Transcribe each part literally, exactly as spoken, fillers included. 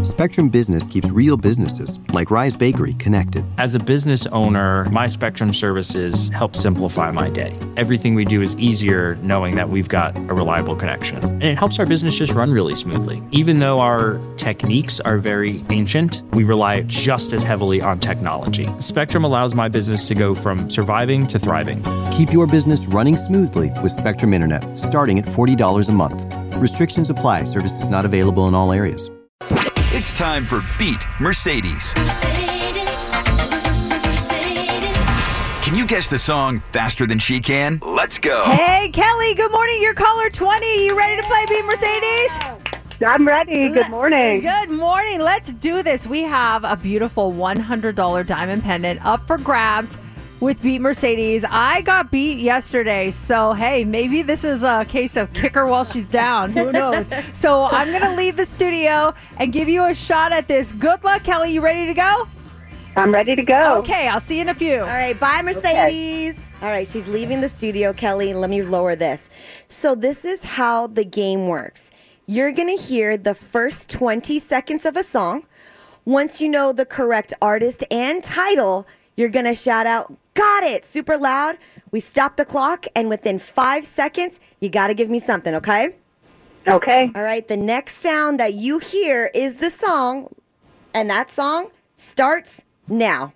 Spectrum Business keeps real businesses, like Rise Bakery, connected. As a business owner, my Spectrum services help simplify my day. Everything we do is easier knowing that we've got a reliable connection. And it helps our business just run really smoothly. Even though our techniques are very ancient, we rely just as heavily on technology. Spectrum allows my business to go from surviving to thriving. Keep your business running smoothly with Spectrum Internet, starting at forty dollars a month. Restrictions apply. Services not available in all areas. It's time for Beat Mercedes. Mercedes, Mercedes. Can you guess the song faster than she can? Let's go. Hey, Kelly, good morning. You're caller twenty. You ready to play Beat Mercedes? I'm ready. Good morning. Good morning. Let's do this. We have a beautiful one hundred dollars diamond pendant up for grabs with Beat Mercedes. I got beat yesterday, so hey, maybe this is a case of kick her while she's down. Who knows? So I'm going to leave the studio and give you a shot at this. Good luck, Kelly. You ready to go? I'm ready to go. Okay, I'll see you in a few. All right, bye, Mercedes. Okay. All right, she's leaving the studio, Kelly. Let me lower this. So this is how the game works. You're going to hear the first twenty seconds of a song. Once you know the correct artist and title, you're going to shout out, "Got it!" super loud. We stop the clock, and within five seconds, you got to give me something, okay? Okay. All right, the next sound that you hear is the song, and that song starts now.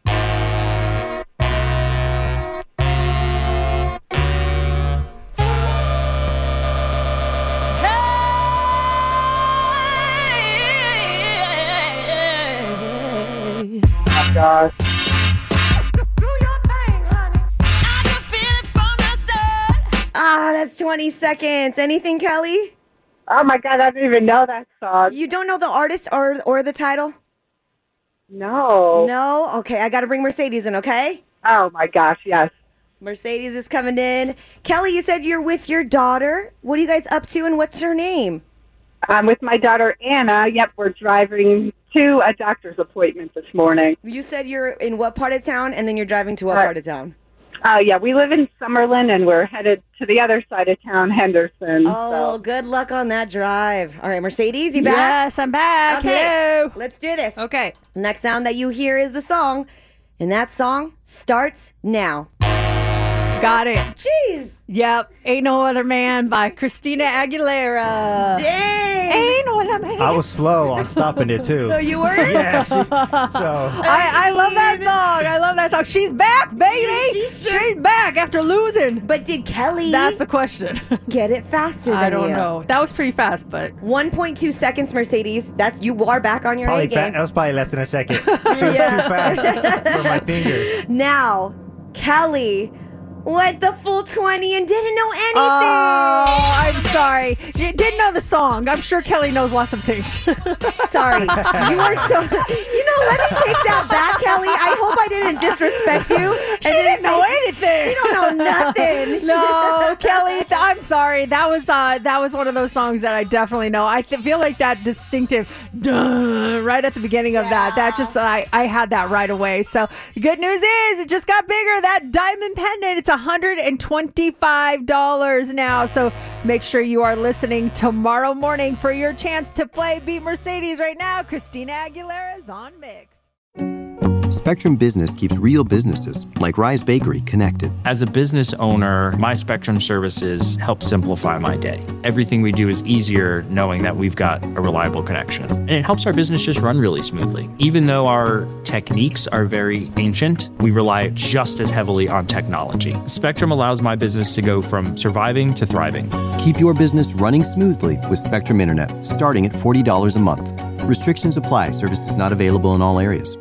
Oh, gosh. Ah, that's twenty seconds. Anything, Kelly? Oh, my God. I don't even know that song. You don't know the artist or or the title? No. No? Okay, I got to bring Mercedes in, okay? Oh, my gosh. Yes. Mercedes is coming in. Kelly, you said you're with your daughter. What are you guys up to, and what's her name? I'm with my daughter, Anna. Yep, we're driving to a doctor's appointment this morning. You said you're in what part of town, and then you're driving to what Uh, part of town? Uh, yeah, we live in Summerlin, and we're headed to the other side of town, Henderson. Oh, so. well, good luck on that drive. All right, Mercedes, you back? Yes, I'm back. Okay, Hello. let's do this. Okay. Next sound that you hear is the song, and that song starts now. Got it. Jeez. Yep. Ain't No Other Man by Christina Aguilera. Dang. Ain't no other man. I was slow on stopping it, too. So you were? Yeah. She, so I, I love that song. I love that song. She's back, baby. She's sure- She's back after losing. But did Kelly That's the question. get it faster than I don't you? know. That was pretty fast, but one point two seconds, Mercedes. That's you are back on your probably A game. fa- that was probably less than a second. She was too fast for my finger. Now, Kelly went the full twenty and didn't know anything. oh, I'm sorry. You didn't know the song. I'm sure Kelly knows lots of things. Sorry. You are so... You know, let me take that back, Kelly. I hope I didn't disrespect you. She didn't know anything. She don't know nothing. No, Kelly, th- I'm sorry. That was uh, that was one of those songs that I definitely know. I th- feel like that distinctive duh, right at the beginning of that. That just I, I had that right away. So the good news is it just got bigger. That diamond pendant, it's one hundred twenty-five dollars now. So make sure you are listening tomorrow morning for your chance to play Beat Mercedes right now. Christina Aguilera is on Mix. Spectrum Business keeps real businesses, like Rise Bakery, connected. As a business owner, my Spectrum services help simplify my day. Everything we do is easier knowing that we've got a reliable connection. And it helps our business just run really smoothly. Even though our techniques are very ancient, we rely just as heavily on technology. Spectrum allows my business to go from surviving to thriving. Keep your business running smoothly with Spectrum Internet, starting at forty dollars a month. Restrictions apply. Services not available in all areas.